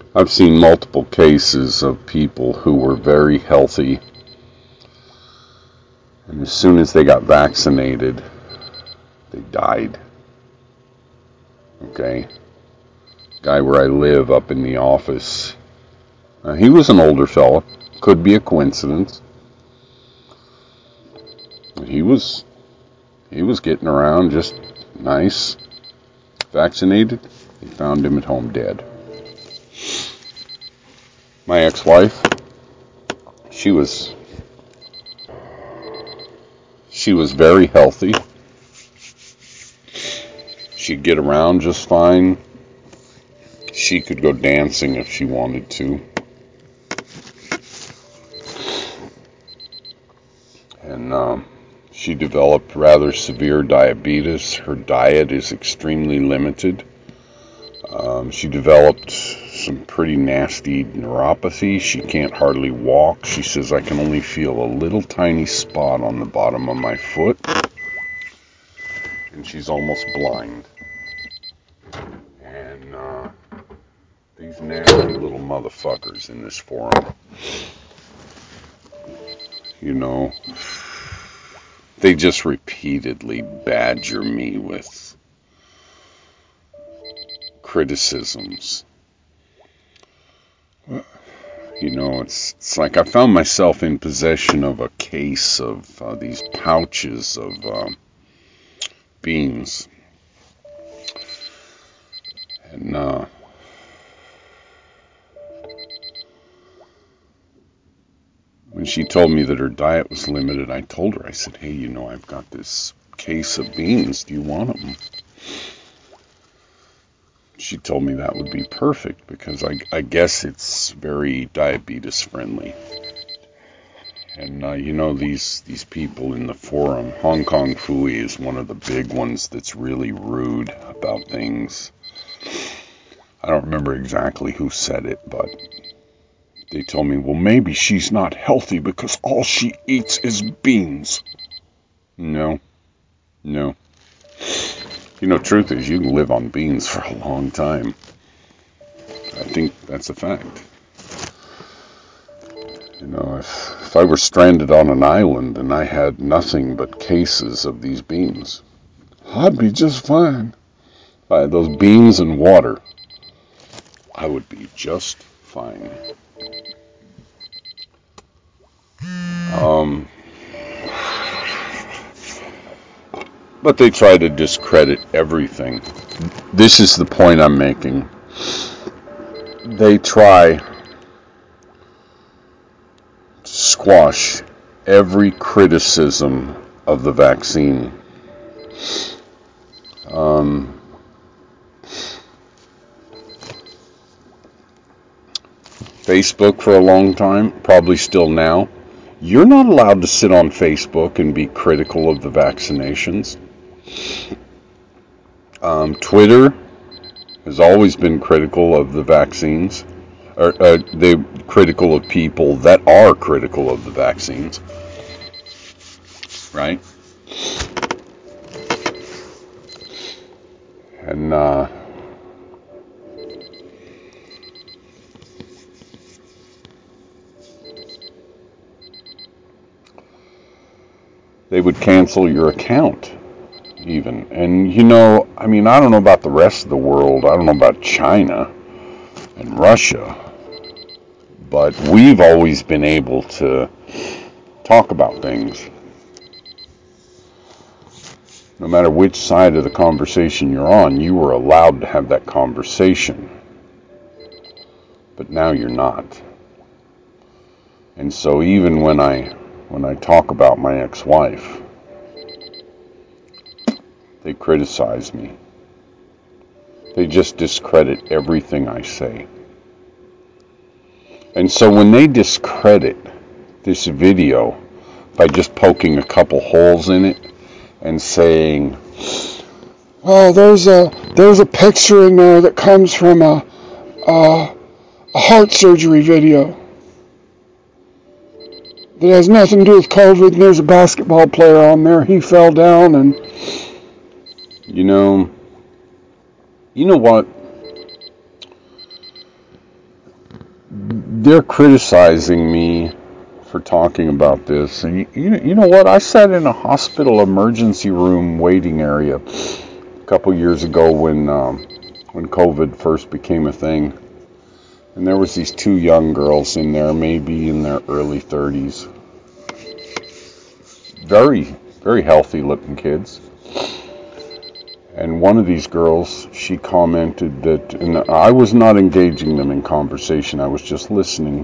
I've seen multiple cases of people who were very healthy, and as soon as they got vaccinated, they died. Okay? Guy where I live up in the office, he was an older fella. Could be a coincidence. He was getting around just nice. Vaccinated. They found him at home dead. My ex-wife, she was very healthy. She'd get around just fine. She could go dancing if she wanted to. And she developed rather severe diabetes. Her diet is extremely limited. She developed some pretty nasty neuropathy. She can't hardly walk. She says, I can only feel a little tiny spot on the bottom of my foot. And she's almost blind. And these nasty little motherfuckers in this forum, you know, they just repeatedly badger me with criticisms. You know, it's like I found myself in possession of a case of these pouches of beans. And when she told me that her diet was limited, I told her, I said, hey, you know, I've got this case of beans. Do you want them? She told me that would be perfect because I guess it's very diabetes friendly. And you know, these people in the forum, Hong Kong Phooey is one of the big ones that's really rude about things. I don't remember exactly who said it, but they told me, well, maybe she's not healthy because all she eats is beans. No. You know, truth is, you can live on beans for a long time. I think that's a fact. You know, if I were stranded on an island and I had nothing but cases of these beans, I'd be just fine. By those beans and water, I would be just fine. But they try to discredit everything. This is the point I'm making. They try to squash every criticism of the vaccine. Facebook for a long time, probably still now. You're not allowed to sit on Facebook and be critical of the vaccinations. Twitter has always been critical of the vaccines. They're critical of people that are critical of the vaccines. Right? And they would cancel your account even. And you know, I mean, I don't know about the rest of the world. I don't know about China and Russia. But we've always been able to talk about things. No matter which side of the conversation you're on, you were allowed to have that conversation. But now you're not. And so even when I talk about my ex-wife, they criticize me. They just discredit everything I say. And so when they discredit this video by just poking a couple holes in it and saying, oh, there's a picture in there that comes from a heart surgery video that has nothing to do with COVID, and there's a basketball player on there. He fell down, and you know what? they're criticizing me for talking about this. And you know what? I sat in a hospital emergency room waiting area a couple years ago when COVID first became a thing. And there was these two young girls in there, maybe in their early 30s. Very, very healthy looking kids. And one of these girls, she commented that, and I was not engaging them in conversation, I was just listening.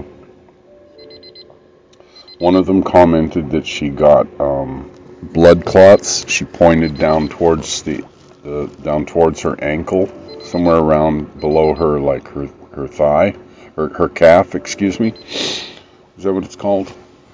One of them commented that she got blood clots. She pointed down towards down towards her ankle, somewhere around below her, like her thigh, or her calf, excuse me. Is that what it's called?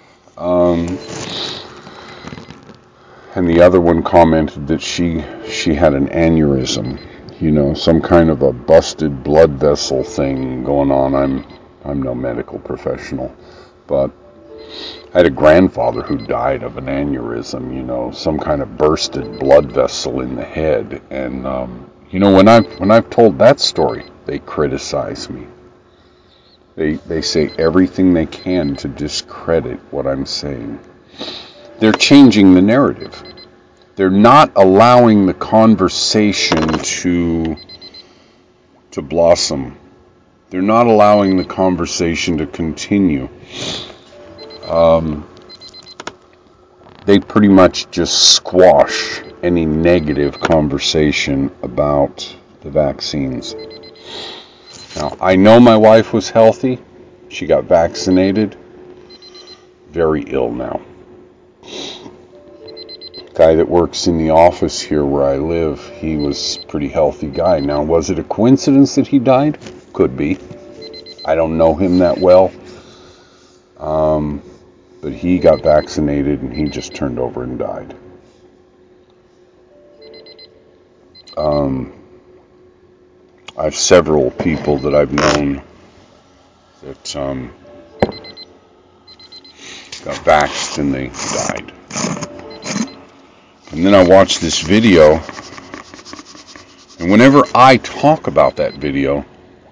And the other one commented that she had an aneurysm, some kind of a busted blood vessel thing going on. I'm no medical professional, but I had a grandfather who died of an aneurysm, some kind of bursted blood vessel in the head. And when I've told that story, they criticize me. They say everything they can to discredit what I'm saying. They're changing the narrative. They're not allowing the conversation to blossom. They're not allowing the conversation to continue. They pretty much just squash any negative conversation about the vaccines. Now, I know my wife was healthy. She got vaccinated. Very ill now. Guy that works in the office here where I live, he was a pretty healthy guy. Now, was it a coincidence that he died? Could be. I don't know him that well. But he got vaccinated and he just turned over and died. I have several people that I've known that got vaxxed and they died. And then I watched this video, and whenever I talk about that video,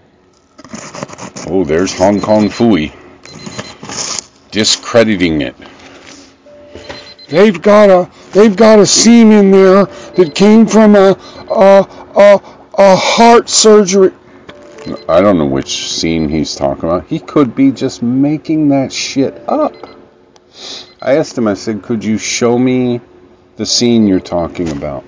oh, there's Hong Kong Phooey discrediting it. They've got a scene in there that came from a heart surgery. I don't know which scene he's talking about. He could be just making that shit up. I asked him, I said, could you show me the scene you're talking about?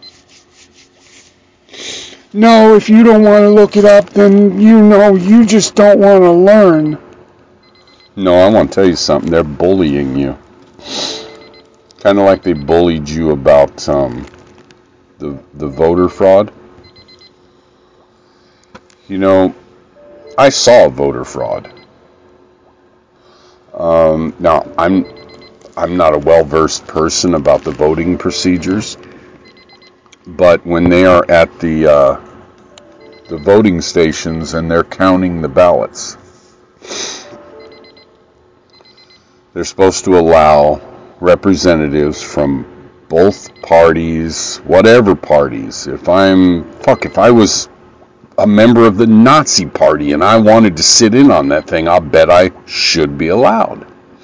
No, if you don't want to look it up, then you just don't want to learn. No, I want to tell you something. They're bullying you. Kind of like they bullied you about the voter fraud. I saw voter fraud. Now, I'm not a well-versed person about the voting procedures, but when they are at the voting stations and they're counting the ballots, they're supposed to allow representatives from both parties, whatever parties. If I was a member of the Nazi Party and I wanted to sit in on that thing, I'll bet I should be allowed.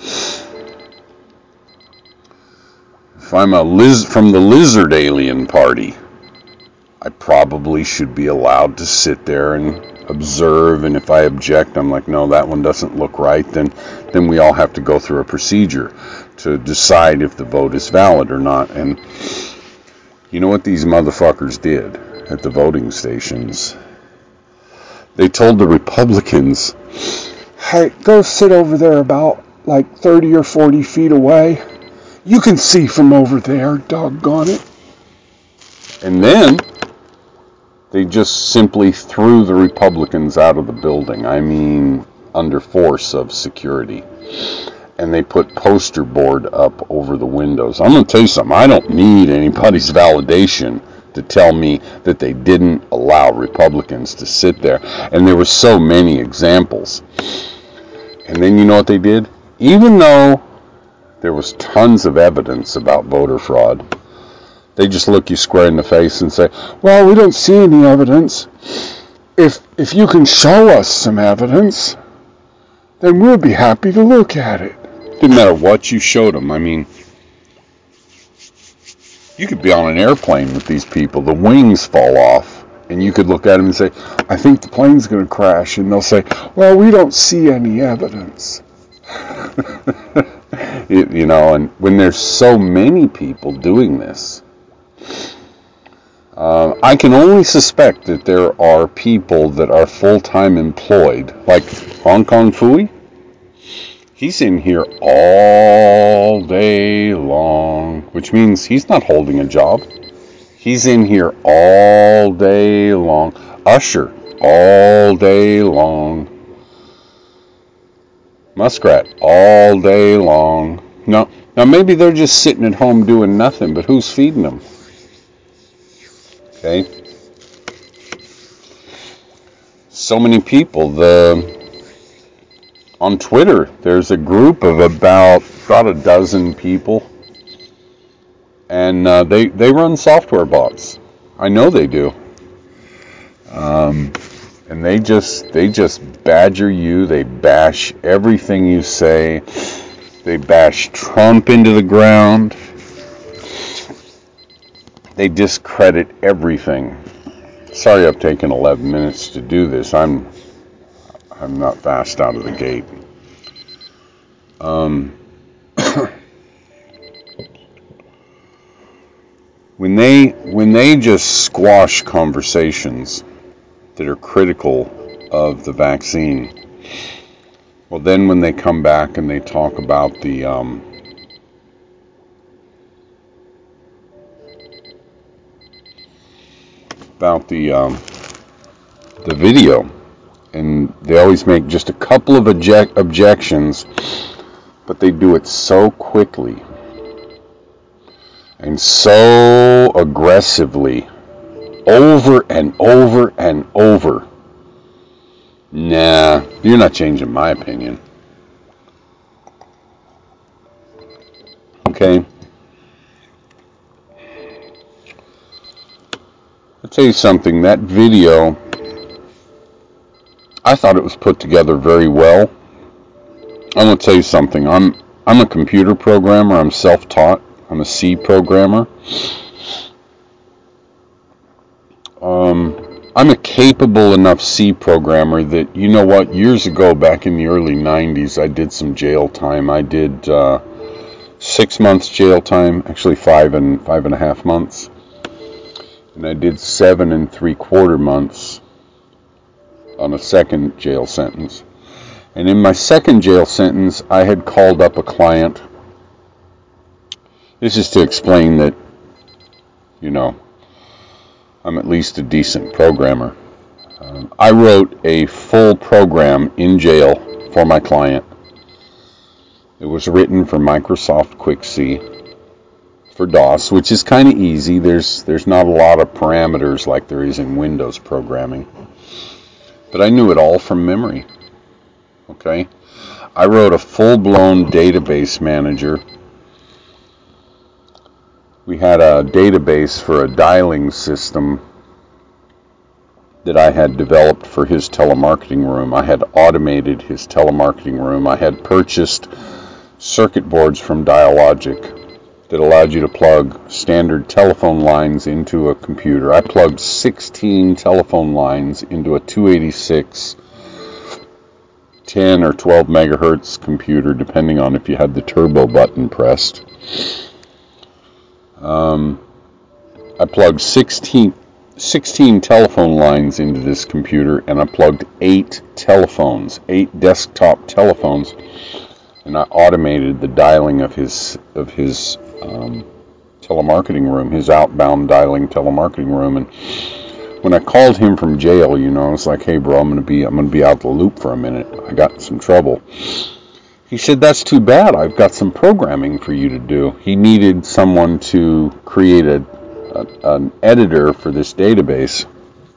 If I'm from the Lizard Alien Party, I probably should be allowed to sit there and observe, and if I object, I'm like, no, that one doesn't look right, then we all have to go through a procedure to decide if the vote is valid or not. And you know what these motherfuckers did at the voting stations? They told the Republicans, hey, go sit over there about like 30 or 40 feet away. You can see from over there, doggone it. And then they just simply threw the Republicans out of the building. I mean, under force of security. And they put poster board up over the windows. I'm going to tell you something. I don't need anybody's validation to tell me that they didn't allow Republicans to sit there. And there were so many examples. And then you know what they did? Even though there was tons of evidence about voter fraud, they just look you square in the face and say, well, we don't see any evidence. If you can show us some evidence, then we'll be happy to look at it. Didn't matter what you showed them. I mean, you could be on an airplane with these people, the wings fall off, and you could look at them and say, I think the plane's going to crash, and they'll say, well, we don't see any evidence. And when there's so many people doing this, I can only suspect that there are people that are full-time employed, like Hong Kong Phooey. He's in here all day long, which means he's not holding a job. He's in here all day long. Usher, all day long. Muskrat, all day long. No, now maybe they're just sitting at home doing nothing, but who's feeding them? Okay. So many people. On Twitter, there's a group of about a dozen people, and they run software bots. I know they do. And they just badger you. They bash everything you say. They bash Trump into the ground. They discredit everything. Sorry I've taken 11 minutes to do this. I'm not fast out of the gate. When they just squash conversations that are critical of the vaccine, well, then when they come back and they talk about the video, and they always make just a couple of objections, but they do it so quickly and so aggressively, over and over and over. Nah, you're not changing my opinion. Okay? I'll tell you something, that video, I thought it was put together very well. I'm going to tell you something, I'm a computer programmer, I'm self-taught, I'm a C programmer. I'm a capable enough C programmer that, you know what, years ago, back in the early 90s, I did some jail time. I did 6 months jail time, actually 5.5 months. And I did 7 3/4 months on a second jail sentence. And in my second jail sentence, I had called up a client. This is to explain that, I'm at least a decent programmer. I wrote a full program in jail for my client. It was written for Microsoft QuickC for DOS, which is kind of easy. There's not a lot of parameters like there is in Windows programming. But I knew it all from memory. Okay? I wrote a full-blown database manager. We had a database for a dialing system that I had developed for his telemarketing room. I had automated his telemarketing room. I had purchased circuit boards from Dialogic that allowed you to plug standard telephone lines into a computer. I plugged 16 telephone lines into a 286 10 or 12 megahertz computer, depending on if you had the turbo button pressed. I plugged 16 telephone lines into this computer, and I plugged 8 desktop telephones, and I automated the dialing of his telemarketing room, his outbound dialing telemarketing room. And when I called him from jail, I was like, "Hey, bro, I'm gonna be out the loop for a minute. I got in some trouble." He said, "That's too bad. I've got some programming for you to do." He needed someone to create an editor for this database.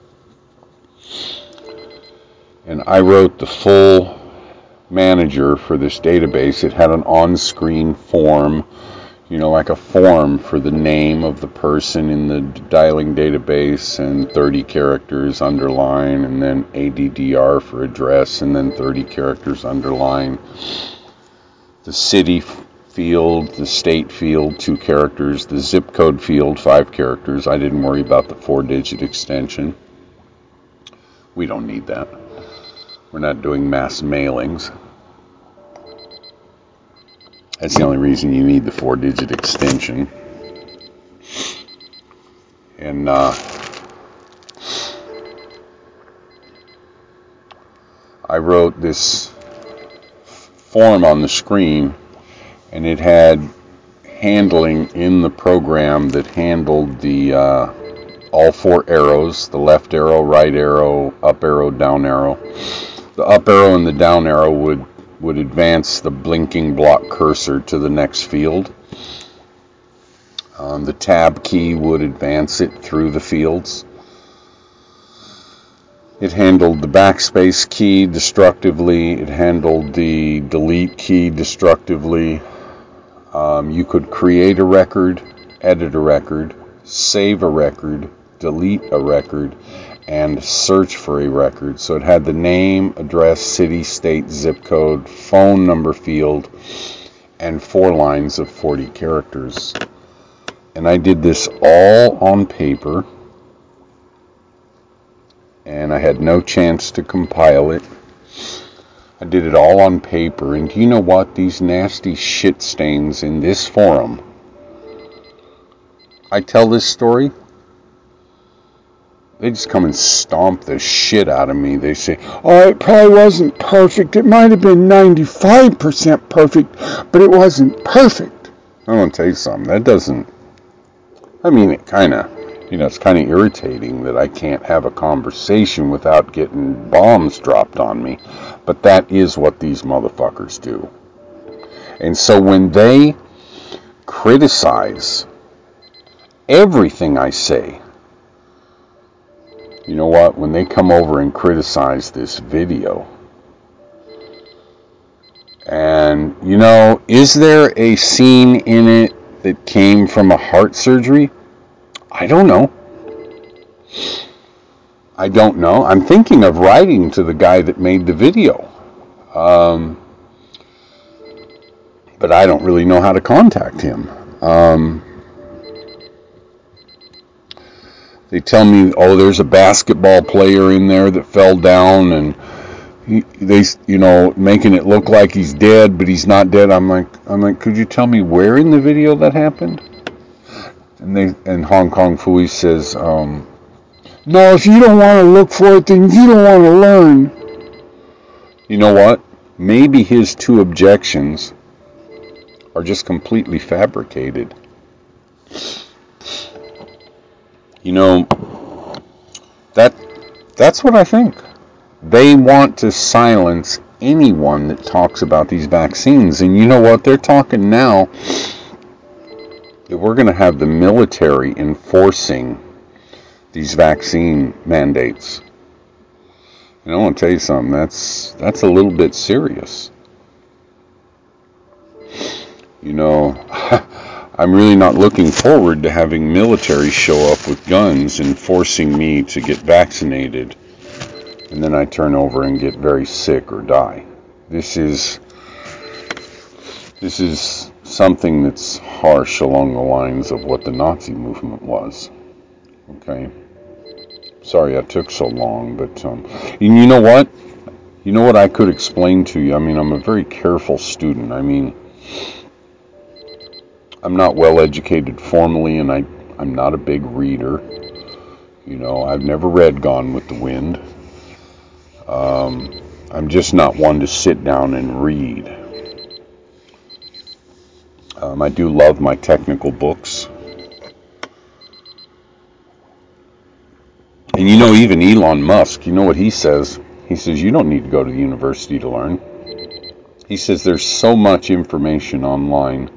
And I wrote the full manager for this database. It had an on-screen form. like a form for the name of the person in the dialing database and 30 characters underline, and then ADDR for address and then 30 characters underline. The city field, the state field, 2 characters. The zip code field, 5 characters. I didn't worry about the 4-digit extension. We don't need that. We're not doing mass mailings. That's the only reason you need the 4-digit extension. And I wrote this form on the screen, and it had handling in the program that handled the all 4 arrows, the left arrow, right arrow, up arrow, down arrow. The up arrow and the down arrow would advance the blinking block cursor to the next field. The tab key would advance it through the fields. It handled the backspace key destructively. It handled the delete key destructively. You could create a record, edit a record, save a record, delete a record, and search for a record. So it had the name, address, city, state, zip code, phone number field, and 4 lines of 40 characters. And I did this all on paper, and I had no chance to compile it. I did it all on paper, and do you know what? These nasty shit stains in this forum. I tell this story, they just come and stomp the shit out of me. They say, oh, it probably wasn't perfect. It might have been 95% perfect, but it wasn't perfect. I want to tell you something. That doesn't, it kind of, it's kind of irritating that I can't have a conversation without getting bombs dropped on me. But that is what these motherfuckers do. And so when they criticize everything I say, you know what? When they come over and criticize this video, and, is there a scene in it that came from a heart surgery? I don't know. I'm thinking of writing to the guy that made the video. But I don't really know how to contact him. They tell me, oh, there's a basketball player in there that fell down, and they making it look like he's dead, but he's not dead. I'm like, could you tell me where in the video that happened? And Hong Kong Fooey says, no, if you don't want to look for it, then you don't want to learn. You know what? Maybe his 2 objections are just completely fabricated. That's what I think. They want to silence anyone that talks about these vaccines. And you know what? They're talking now that we're going to have the military enforcing these vaccine mandates. And I want to tell you something. That's a little bit serious. I'm really not looking forward to having military show up with guns and forcing me to get vaccinated, and then I turn over and get very sick or die. This is something that's harsh along the lines of what the Nazi movement was. Okay? Sorry I took so long, but you know what? You know what I could explain to you? I'm a very careful student. I'm not well educated formally, and I'm not a big reader. I've never read Gone with the Wind. I'm just not one to sit down and read. I do love my technical books. And even Elon Musk, you know what he says? He says, you don't need to go to the university to learn. He says there's so much information online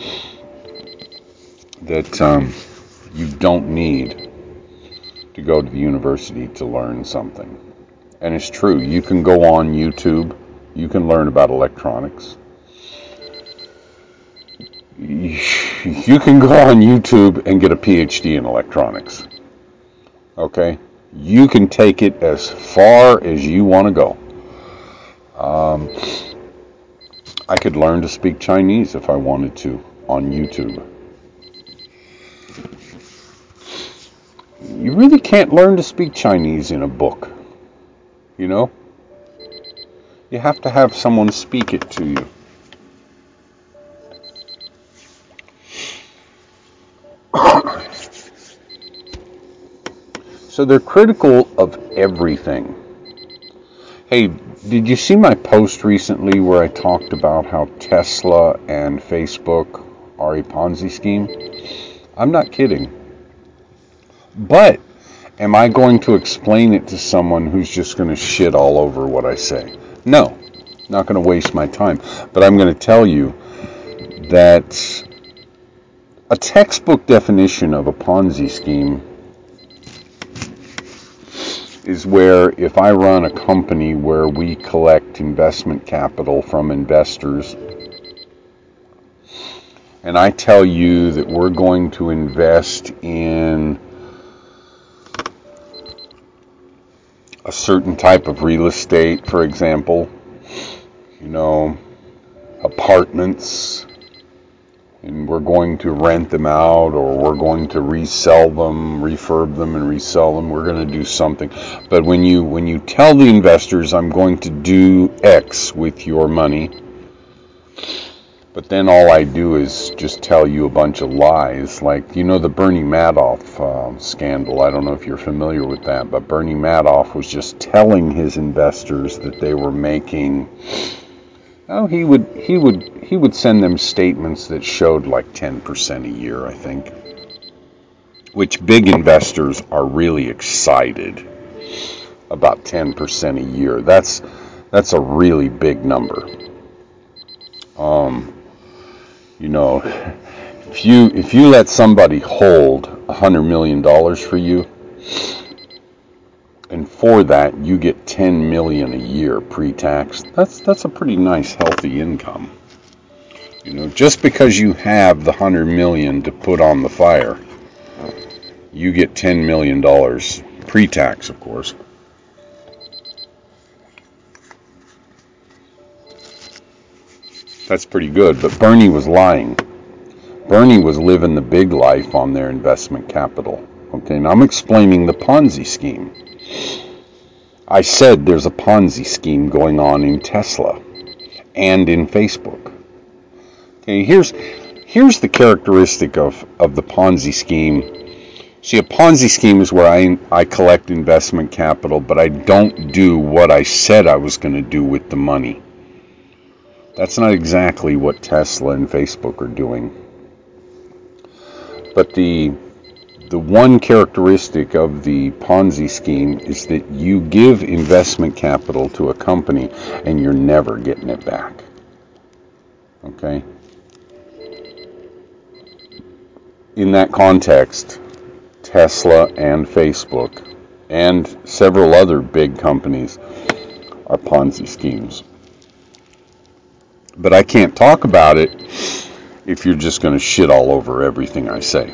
that you don't need to go to the university to learn something. And it's true. You can go on YouTube. You can learn about electronics. You can go on YouTube and get a PhD in electronics. Okay? You can take it as far as you want to go. I could learn to speak Chinese if I wanted to on YouTube. You really can't learn to speak Chinese in a book. You know? You have to have someone speak it to you. So they're critical of everything. Hey, did you see my post recently where I talked about how Tesla and Facebook are a Ponzi scheme? I'm not kidding. But am I going to explain it to someone who's just going to shit all over what I say? No, not going to waste my time. But I'm going to tell you that a textbook definition of a Ponzi scheme is where if I run a company where we collect investment capital from investors and I tell you that we're going to invest in a certain type of real estate, for example, apartments, and we're going to rent them out, or we're going to resell them, refurb them and resell them. We're going to do something. But when you tell the investors, I'm going to do X with your money, but then all I do is just tell you a bunch of lies, like, the Bernie Madoff scandal. I don't know if you're familiar with that, but Bernie Madoff was just telling his investors that they were making... Oh, he would send them statements that showed like 10% a year, I think. Which big investors are really excited about 10% a year. That's a really big number. If you let somebody hold $100 million for you, and for that you get $10 million a year pre-tax, that's a pretty nice, healthy income. Just because you have the $100 million to put on the fire, you get $10 million pre-tax, of course. That's pretty good, but Bernie was lying. Bernie was living the big life on their investment capital. Okay, now I'm explaining the Ponzi scheme. I said there's a Ponzi scheme going on in Tesla and in Facebook. Okay, here's the characteristic of the Ponzi scheme. See, a Ponzi scheme is where I collect investment capital, but I don't do what I said I was going to do with the money. That's not exactly what Tesla and Facebook are doing. But the one characteristic of the Ponzi scheme is that you give investment capital to a company and you're never getting it back. Okay? In that context, Tesla and Facebook and several other big companies are Ponzi schemes. But I can't talk about it if you're just going to shit all over everything I say.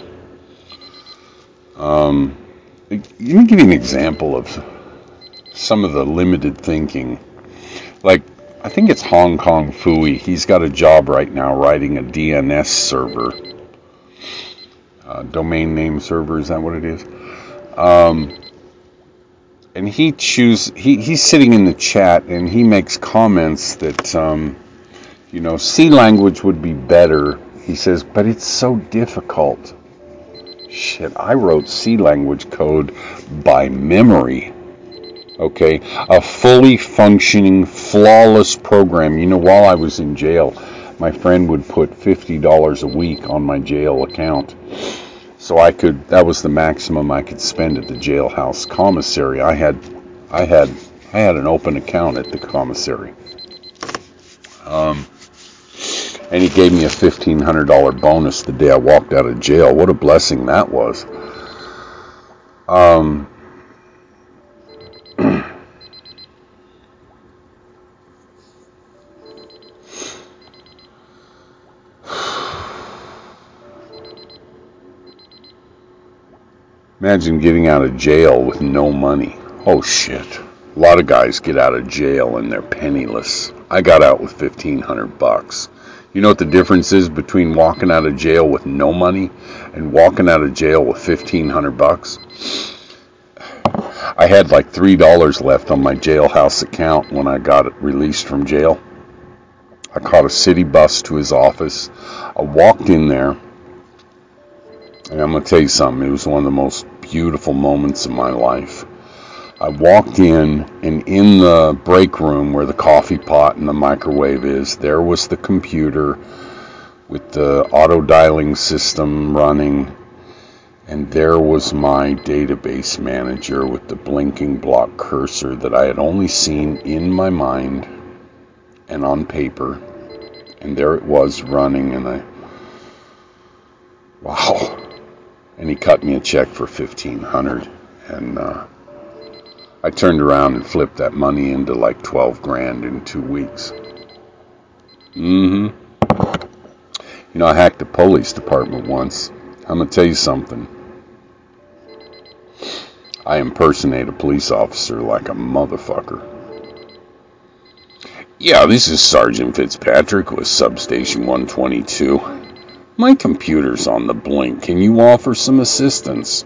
Let me give you an example of some of the limited thinking. Like, I think it's Hong Kong Fooey. He's got a job right now writing a DNS server. Domain name server, is that what it is? And he's sitting in the chat and he makes comments that, C language would be better. He says, but it's so difficult. Shit, I wrote C language code by memory. Okay, a fully functioning, flawless program. While I was in jail, my friend would put $50 a week on my jail account. So that was the maximum I could spend at the jailhouse commissary. I had an open account at the commissary. And he gave me a $1,500 bonus the day I walked out of jail. What a blessing that was. Imagine getting out of jail with no money. Oh shit. A lot of guys get out of jail and they're penniless. I got out with $1,500. You know what the difference is between walking out of jail with no money and walking out of jail with $1,500? I had like $3 left on my jailhouse account when I got released from jail. I caught a city bus to his office. I walked in there, and I'm going to tell you something. It was one of the most beautiful moments of my life. I walked in, and in the break room where the coffee pot and the microwave is, there was the computer with the auto dialing system running, and there was my database manager with the blinking block cursor that I had only seen in my mind and on paper, and there it was running, and wow. And he cut me a check for $1,500, and I turned around and flipped that money into like 12 grand in 2 weeks. You know, I hacked the police department once. I'm gonna tell you something. I impersonate a police officer like a motherfucker. Yeah, this is Sergeant Fitzpatrick with Substation 122. My computer's on the blink. Can you offer some assistance?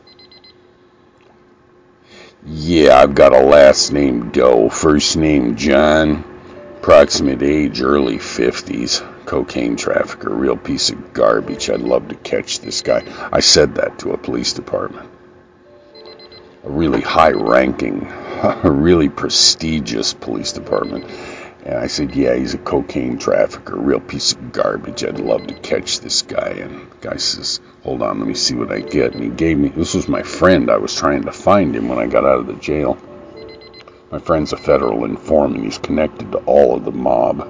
Yeah, I've got a last name Doe, first name John, approximate age early 50s, cocaine trafficker, real piece of garbage. I'd love to catch this guy. I said that to a police department. A really high-ranking, a really prestigious police department. And I said, yeah, he's a cocaine trafficker, real piece of garbage. I'd love to catch this guy. And the guy says, hold on, let me see what I get. And he gave me, this was my friend. I was trying to find him when I got out of the jail. My friend's a federal informant. He's connected to all of the mob.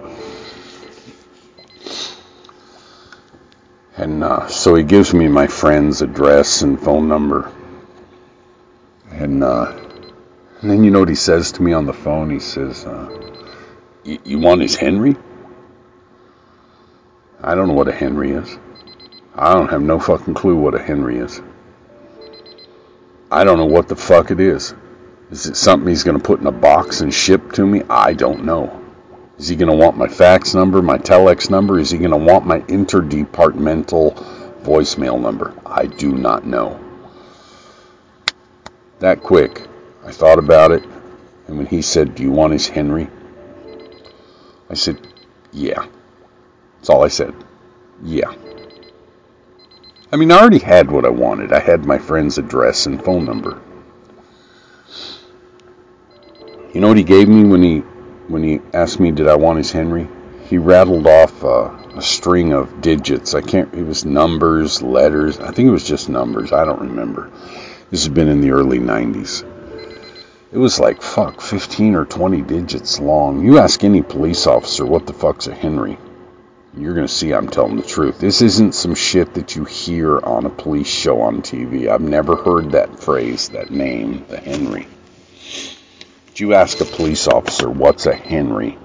And so he gives me my friend's address and phone number. And then you know what he says to me on the phone? He says, you want his Henry? I don't know what a Henry is. I don't have no fucking clue what a Henry is. I don't know what the fuck it is. Is it something he's going to put in a box and ship to me? I don't know. Is he going to want my fax number, my telex number? Is he going to want my interdepartmental voicemail number? I do not know. That quick, I thought about it, and when he said, do you want his Henry? I said, yeah. That's all I said. Yeah. I mean, I already had what I wanted. I had my friend's address and phone number. You know what he gave me when he asked me did I want his Henry? He rattled off a string of digits. It was numbers, letters. I think it was just numbers. I don't remember. This has been in the early 90s. It was like, 15 or 20 digits long. You ask any police officer what the fuck's a Henry, you're going to see I'm telling the truth. This isn't some shit that you hear on a police show on TV. I've never heard that phrase, that name, the Henry. But you ask a police officer, what's a Henry?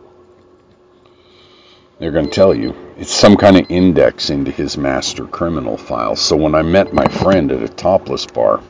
They're going to tell you. It's some kind of index into his master criminal file. So when I met my friend at a topless bar,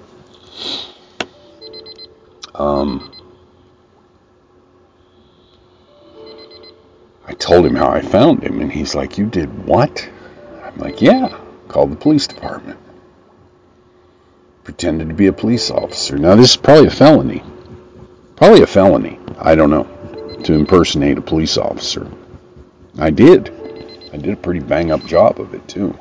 I told him how I found him, and he's like, you did what? I'm like, yeah, called the police department. Pretended to be a police officer. Now, this is probably a felony. Probably a felony. I don't know. To impersonate a police officer. I did. I did a pretty bang-up job of it, too.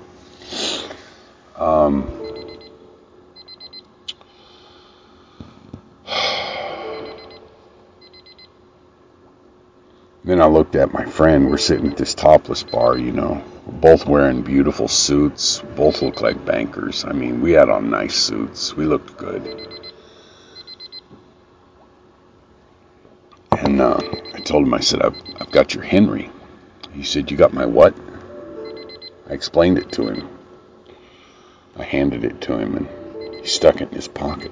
Then I looked at my friend. We're sitting at this topless bar, you know. We're both wearing beautiful suits. Both look like bankers. I mean, we had on nice suits. We looked good. And I told him, I said, I've got your Henry. He said, you got my what? I explained it to him. I handed it to him, and he stuck it in his pocket.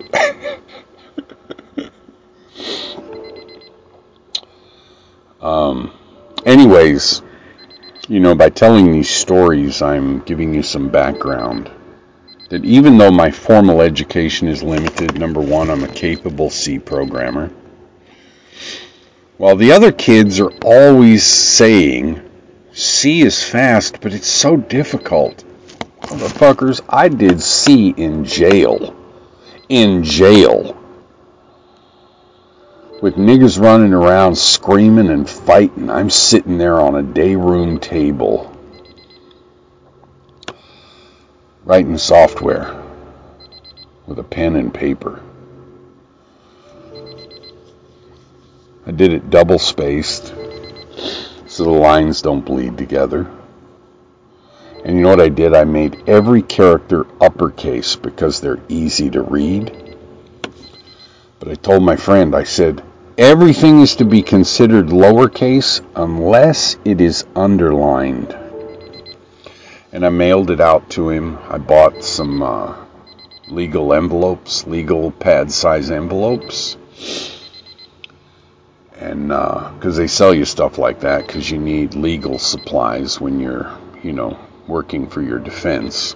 Anyways, you know, by telling these stories, I'm giving you some background that even though my formal education is limited, number one, I'm a capable C programmer. While the other kids are always saying, C is fast, but it's so difficult. Motherfuckers, I did C in jail. In jail. With niggas running around screaming and fighting. I'm sitting there on a day room table writing software with a pen and paper. I did it double spaced so the lines don't bleed together. And you know what I did? I made every character uppercase because they're easy to read. But I told my friend, I said, everything is to be considered lowercase unless it is underlined. And I mailed it out to him. I bought some legal envelopes, legal pad size envelopes. And because they sell you stuff like that because you need legal supplies when you're, working for your defense.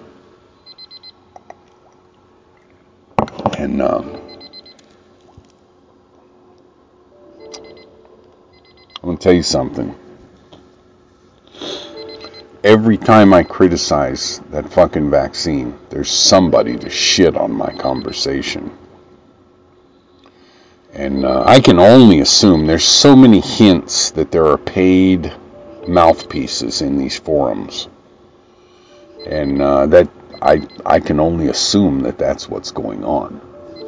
And I'm going to tell you something. Every time I criticize that fucking vaccine, there's somebody to shit on my conversation. And I can only assume there's so many hints that there are paid mouthpieces in these forums. And that I can only assume that that's what's going on.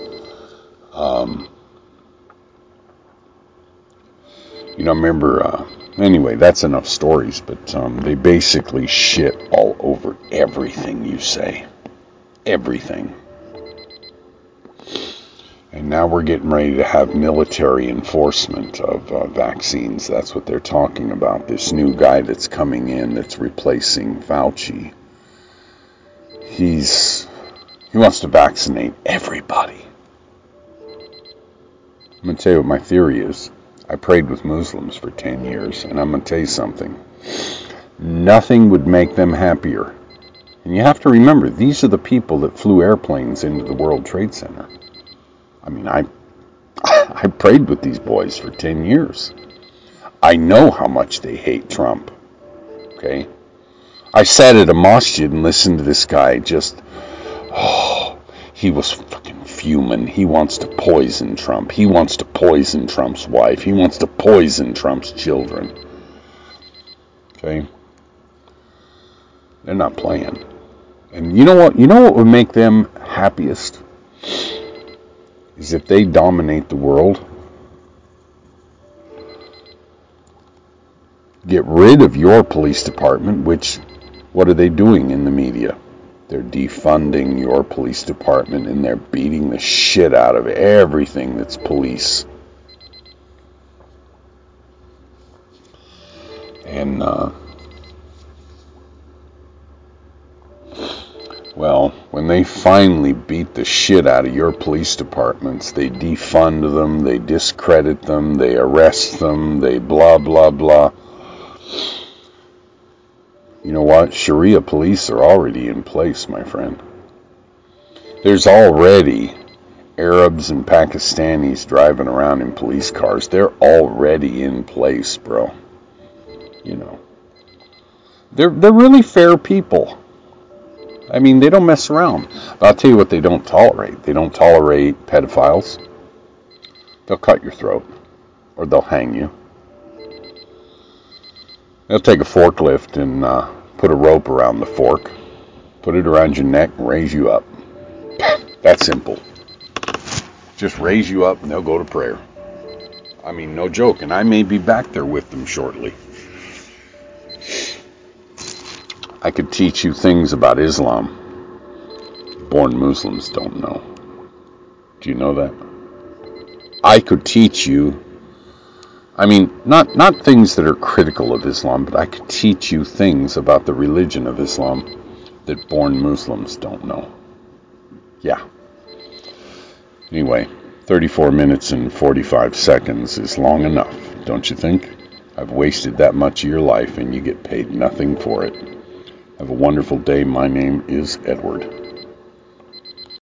Remember, anyway, that's enough stories, but they basically shit all over everything you say. Everything. And now we're getting ready to have military enforcement of vaccines. That's what they're talking about. This new guy that's coming in that's replacing Fauci. He wants to vaccinate everybody. I'm going to tell you what my theory is. I prayed with Muslims for 10 years, and I'm going to tell you something. Nothing would make them happier. And you have to remember, these are the people that flew airplanes into the World Trade Center. I mean, I prayed with these boys for 10 years. I know how much they hate Trump. Okay? I sat at a masjid and listened to this guy he was fucking fuming. He wants to poison Trump. He wants to poison Trump's wife. He wants to poison Trump's children. Okay? They're not playing. And you know what? You know what would make them happiest? Is if they dominate the world. Get rid of your police department, which, what are they doing in the media? They're defunding your police department and they're beating the shit out of everything that's police. And, when they finally beat the shit out of your police departments, they defund them, they discredit them, they arrest them, they blah, blah, blah. You know what? Sharia police are already in place, my friend. There's already Arabs and Pakistanis driving around in police cars. They're already in place, bro. They're really fair people. I mean, they don't mess around. But I'll tell you what they don't tolerate. They don't tolerate pedophiles. They'll cut your throat. Or they'll hang you. They'll take a forklift and put a rope around the fork, put it around your neck, and raise you up. That's simple. Just raise you up and they'll go to prayer. I mean, no joke. And I may be back there with them shortly. I could teach you things about Islam born Muslims don't know. Do you know that? I could teach you, I mean, not things that are critical of Islam, but I could teach you things about the religion of Islam that born Muslims don't know. Yeah. Anyway, 34 minutes and 45 seconds is long enough, don't you think? I've wasted that much of your life and you get paid nothing for it. Have a wonderful day. My name is Edward.